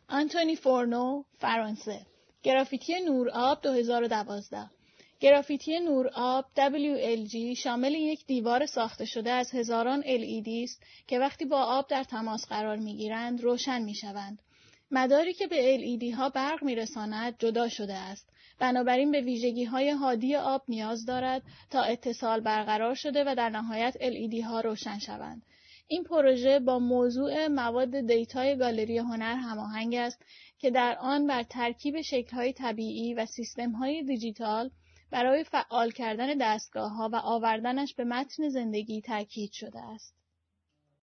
آنتونی فورنو، فرانسه. گرافیتی نورآب 2012. گرافیتی نورآب WLG شامل یک دیوار ساخته شده از هزاران LED است که وقتی با آب در تماس قرار می‌گیرند روشن می‌شوند. مداری که به LED ها برق می‌رساند جدا شده است. بنابراین به ویژگی‌های هادی آب نیاز دارد تا اتصال برقرار شده و در نهایت LED ها روشن شوند. این پروژه با موضوع مواد دیتای گالری هنر هماهنگ است که در آن بر ترکیب شکل‌های طبیعی و سیستم‌های دیجیتال برای فعال کردن دستگاه‌ها و آوردنش به متن زندگی تاکید شده است.